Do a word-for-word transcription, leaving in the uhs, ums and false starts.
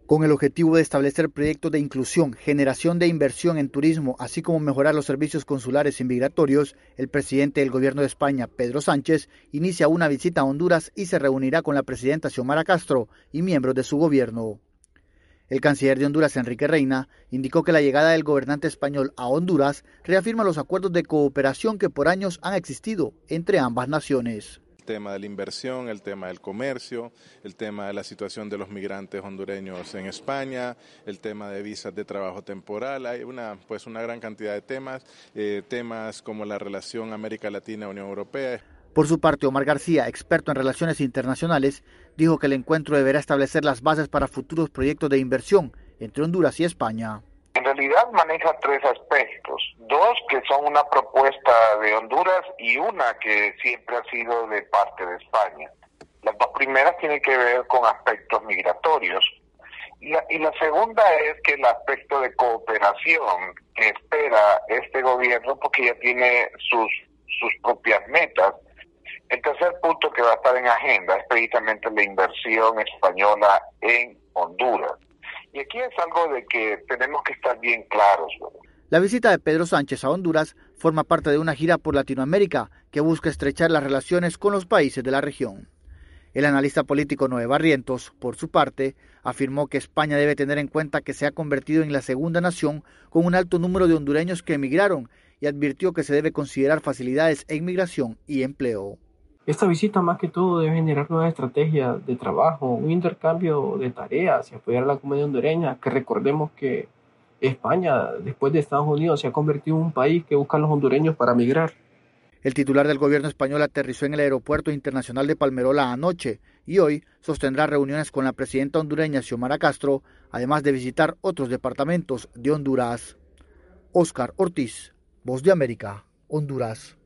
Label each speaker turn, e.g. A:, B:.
A: Con el objetivo de establecer proyectos de inclusión, generación de inversión en turismo, así como mejorar los servicios consulares y migratorios, el presidente del Gobierno de España, Pedro Sánchez, inicia una visita a Honduras y se reunirá con la presidenta Xiomara Castro y miembros de su gobierno. El canciller de Honduras, Enrique Reina, indicó que la llegada del gobernante español a Honduras reafirma los acuerdos de cooperación que por años han existido entre ambas naciones.
B: El tema de la inversión, el tema del comercio, el tema de la situación de los migrantes hondureños en España, el tema de visas de trabajo temporal. Hay una, pues una gran cantidad de temas, eh, temas como la relación América Latina-Unión Europea.
A: Por su parte, Omar García, experto en relaciones internacionales, dijo que el encuentro deberá establecer las bases para futuros proyectos de inversión entre Honduras y España.
C: En realidad maneja tres aspectos, dos que son una propuesta de Honduras y una que siempre ha sido de parte de España. Las dos primeras tienen que ver con aspectos migratorios y la, y la segunda es que el aspecto de cooperación que espera este gobierno porque ya tiene sus, sus propias metas. El tercer punto que va a estar en agenda es precisamente la inversión española en Honduras. Y aquí es algo de que tenemos que estar bien claros, ¿verdad?
A: La visita de Pedro Sánchez a Honduras forma parte de una gira por Latinoamérica que busca estrechar las relaciones con los países de la región. El analista político Noé Barrientos, por su parte, afirmó que España debe tener en cuenta que se ha convertido en la segunda nación con un alto número de hondureños que emigraron y advirtió que se debe considerar facilidades en migración y empleo.
D: Esta visita más que todo debe generar nuevas estrategias de trabajo, un intercambio de tareas y apoyar a la comunidad hondureña, que recordemos que España, después de Estados Unidos, se ha convertido en un país que busca a los hondureños para migrar.
A: El titular del gobierno español aterrizó en el aeropuerto internacional de Palmerola anoche y hoy sostendrá reuniones con la presidenta hondureña Xiomara Castro, además de visitar otros departamentos de Honduras. Óscar Ortiz, Voz de América, Honduras.